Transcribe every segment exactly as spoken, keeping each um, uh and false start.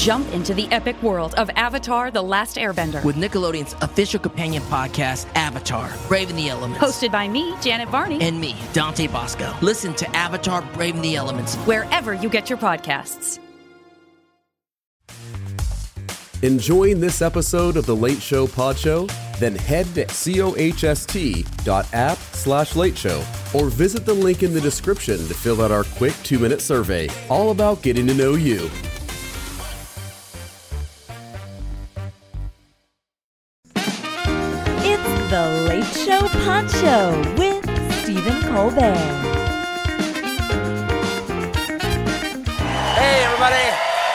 Jump into the epic world of Avatar: The Last Airbender. With Nickelodeon's official companion podcast, Avatar: Brave in the Elements. Hosted by me, Janet Varney. And me, Dante Bosco. Listen to Avatar: Brave in the Elements wherever you get your podcasts. Enjoying this episode of The Late Show Pod Show? Then head to coast.app slash late show or visit the link in the description to fill out our quick two-minute survey, all about getting to know you. It's The Late Show Pod Show with Stephen Colbert. Hey, everybody.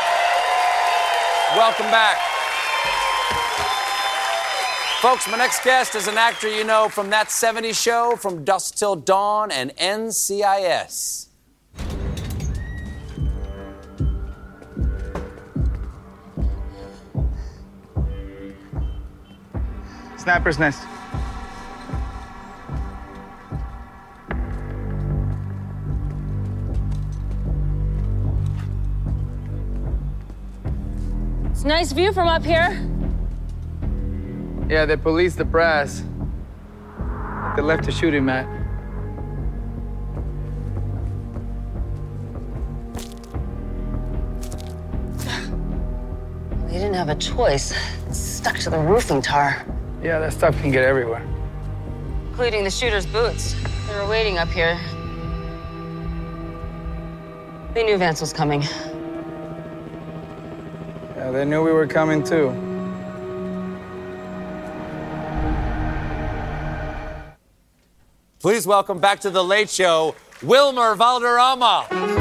Welcome back. Folks, my next guest is an actor you know from That seventies Show, From Dusk Till Dawn, and N C I S. Sniper's Nest. It's a nice view from up here. Yeah, they policed the brass. They left the shooting mat. They didn't have a choice. It's stuck to the roofing tar. Yeah, that stuff can get everywhere. Including the shooter's boots. They were waiting up here. They knew Vance was coming. Yeah, they knew we were coming too. Please welcome back to The Late Show, Wilmer Valderrama.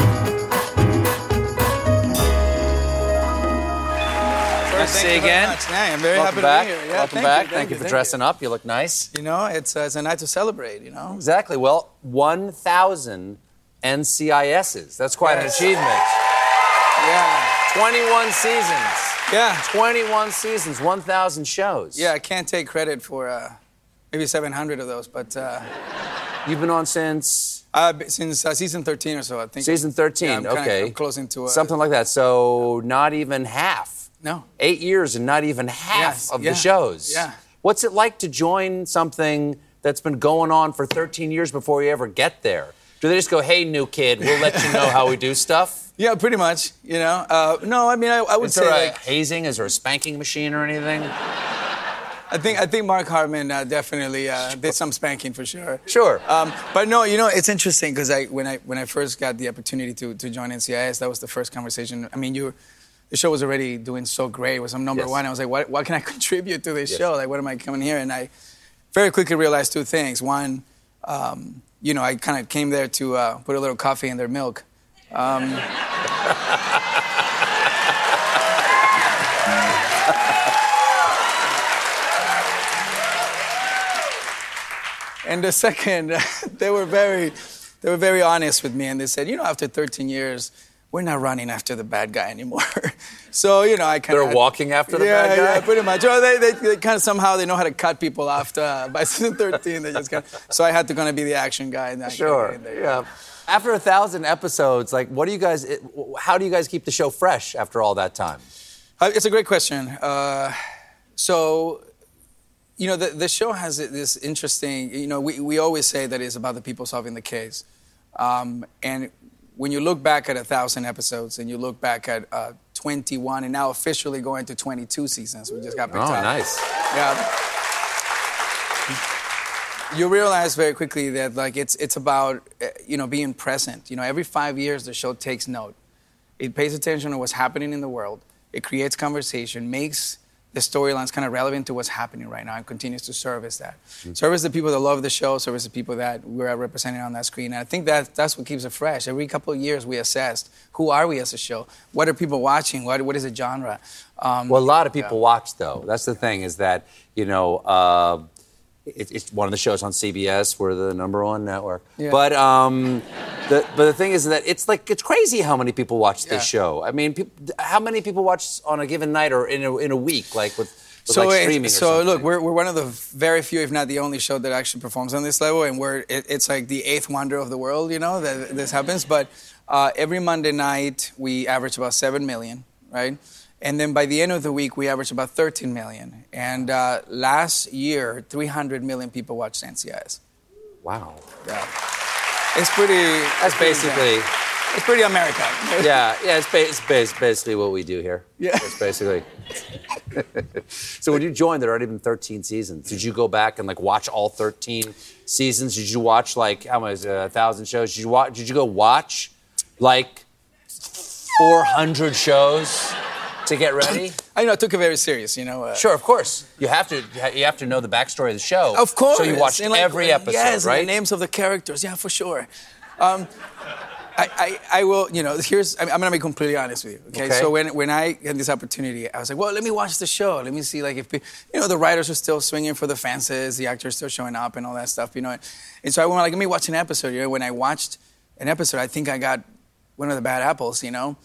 Nice to see you again. Much. Yeah, I'm very Welcome happy back. to be here. Yeah, Welcome thank back. You, thank, thank you you for thank dressing you. up. You look nice. You know, it's, uh, it's a night to celebrate, you know? Exactly. Well, one thousand N C I S's. That's quite Yes. an achievement. Yeah. twenty-one seasons. Yeah. twenty-one seasons, one thousand shows. Yeah, I can't take credit for uh, maybe seven hundred of those, but... Uh, You've been on since? Uh, since uh, season thirteen or so, I think. Season thirteen, yeah, I'm kinda, okay. I'm closing to... Uh, Something like that. So not even half. No. Eight years and not even half Yes, of yeah, the shows. yeah. What's it like to join something that's been going on for thirteen years before you ever get there? Do they just go, hey, new kid, we'll let you know how we do stuff? Yeah, pretty much, you know. Uh, no, I mean, I, I would Is say... there a like, hazing? Is there a spanking machine or anything? I think I think Mark Hartman uh, definitely uh, did some spanking for sure. Sure. Um, but no, you know, it's interesting because I when I when I first got the opportunity to to join N C I S, that was the first conversation. I mean, you, the show was already doing so great. It was I'm number Yes. one. I was like, what what can I contribute to this Yes. show? Like, what am I coming here? And I very quickly realized two things. One, um, you know, I kind of came there to uh, put a little coffee in their milk. Um, And the second, they were very, they were very honest with me, and they said, you know, after thirteen years, we're not running after the bad guy anymore. So, you know, I kind of... They're walking after the yeah, bad guy? Yeah, pretty much. Well, they, they, they kind of somehow, they know how to cut people off. Uh, by season thirteen, they just kind of... So I had to kind of be the action guy. And Sure, yeah. After a thousand episodes, like, what do you guys... It, how do you guys keep the show fresh after all that time? Uh, it's a great question. Uh, so... You know, the, the show has this interesting, you know, we, we always say that it's about the people solving the case. Um, and when you look back at a thousand episodes and you look back at uh, twenty-one and now officially going to twenty-two seasons, we just got picked Oh, up. nice. Yeah. You realize very quickly that, like, it's, it's about, uh, you know, being present. You know, every five years the show takes note. It pays attention to what's happening in the world. It creates conversation, makes... the storyline's kind of relevant to what's happening right now and continues to service that. Mm-hmm. Service the people that love the show, service the people that we're representing on that screen. And I think that that's what keeps it fresh. Every couple of years we assess, who are we as a show? What are people watching? What, what is the genre? Um, well, a lot of people yeah. watch, though. That's the thing, is that, you know, uh, it, it's one of the shows on C B S. We're the number one network. Yeah. But um, the but the thing is that it's like it's crazy how many people watch this Yeah. show. I mean, peop, how many people watch on a given night or in a, in a week, like with, with so like it- streaming? or so something? look, we're, we're one of the very few, if not the only show that actually performs on this level, and we're it, it's like the eighth wonder of the world, you know, that this happens. But uh, every Monday night we average about seven million. right? And then by the end of the week, we averaged about thirteen million. And uh, last year, three hundred million people watched N C I S. Wow. Yeah. It's pretty... That's it's pretty basically... Intense. It's pretty American. Yeah, yeah, it's, ba- it's, ba- it's basically what we do here. Yeah. It's basically. So when you joined, there had already been thirteen seasons. Did you go back and like watch all thirteen seasons? Did you watch like, how many, a thousand shows? Did you watch, did you go watch like four hundred shows to get ready? I know, I took it very serious, you know. Uh, Sure, of course. You have to you have to know the backstory of the show. Of course. So you watched And, like, every episode, yes, right? and the names of the characters, yeah, for sure. Um, I, I, I will, you know, here's, I'm going to be completely honest with you, okay? Okay. So when, when I had this opportunity, I was like, well, let me watch the show. Let me see, like, if, you know, the writers are still swinging for the fences, the actors still showing up and all that stuff, you know. And so I went, like, let me watch an episode. You know, when I watched an episode, I think I got one of the bad apples, you know.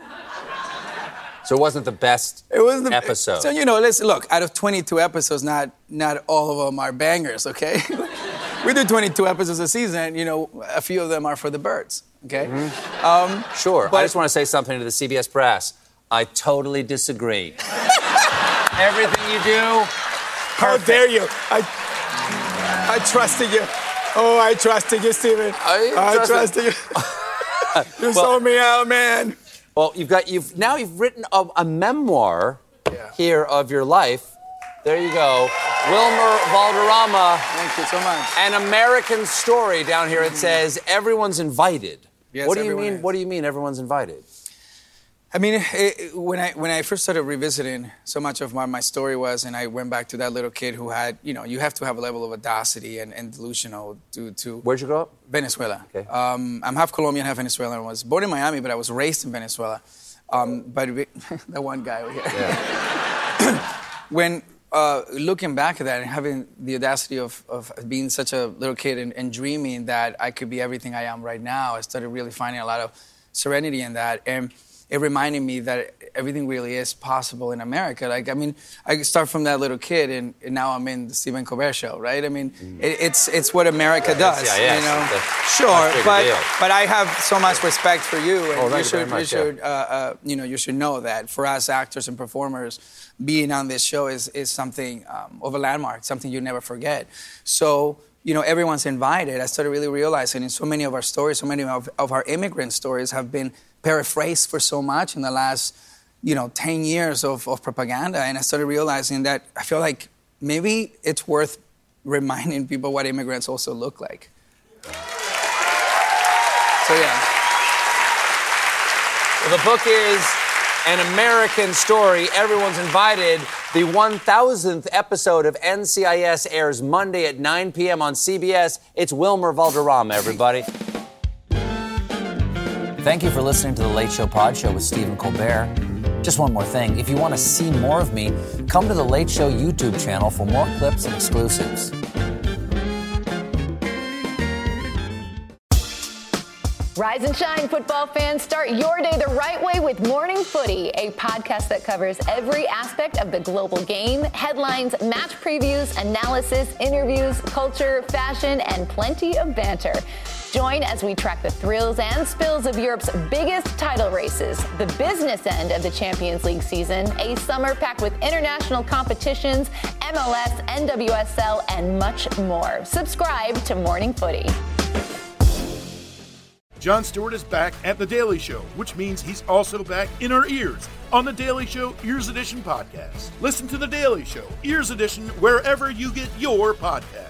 So it wasn't the best It was the episode. So, you know, let's look, out of twenty-two episodes, not not all of them are bangers, okay? We do twenty-two episodes a season, you know, a few of them are for the birds, okay? Mm-hmm. Um, Sure. but- I just want to say something to the C B S brass. I totally disagree. Everything you do, How dare you? I, I trusted you. Oh, I trusted you, Steven. I I trusted- trusted you. You sold me out, man. well, you've got you've now you've written a, a memoir Yeah. here of your life. There you go, Wilmer Valderrama, Thank you so much. An American Story. Down here it says everyone's invited. Yes, what do you everyone mean? is. What do you mean everyone's invited? I mean, it, it- when I when I first started revisiting, so much of what my story was, and I went back to that little kid who had, you know, you have to have a level of audacity and, and delusional to, to Where'd you grow up? Venezuela. Okay. Um, I'm half Colombian, half Venezuelan. I was born in Miami, but I was raised in Venezuela. Um, but we, that one guy over here. Yeah. When uh, looking back at that and having the audacity of, of being such a little kid and, and dreaming that I could be everything I am right now, I started really finding a lot of serenity in that. And it reminded me that everything really is possible in America. Like, I mean, I start from that little kid, and, and now I'm in the Stephen Colbert Show, right? I mean, Mm. it, it's it's what America does, yeah, yeah, you know. it's a Sure, much bigger but deal. but I have so much respect for you, and Oh, you thank you should very much, you should uh, uh, you know you should know that for us actors and performers, being on this show is is something um, of a landmark, something you never forget. So. You know, everyone's invited. I started really realizing in so many of our stories, so many of, of our immigrant stories have been paraphrased for so much in the last, you know, ten years of, of propaganda. And I started realizing that I feel like maybe it's worth reminding people what immigrants also look like. So, yeah. Well, the book is An American Story. Everyone's invited. The one thousandth episode of N C I S airs Monday at nine p.m. on C B S. It's Wilmer Valderrama, everybody. Thank you for listening to The Late Show Pod Show with Stephen Colbert. Just one more thing. If you want to see more of me, come to The Late Show YouTube channel for more clips and exclusives. Rise and shine, football fans. Start your day the right way with Morning Footy, a podcast that covers every aspect of the global game, headlines, match previews, analysis, interviews, culture, fashion, and plenty of banter. Join as we track the thrills and spills of Europe's biggest title races, the business end of the Champions League season, a summer packed with international competitions, M L S, N W S L, and much more. Subscribe to Morning Footy. Jon Stewart is back at The Daily Show, which means he's also back in our ears on The Daily Show Ears Edition podcast. Listen to The Daily Show Ears Edition wherever you get your podcast.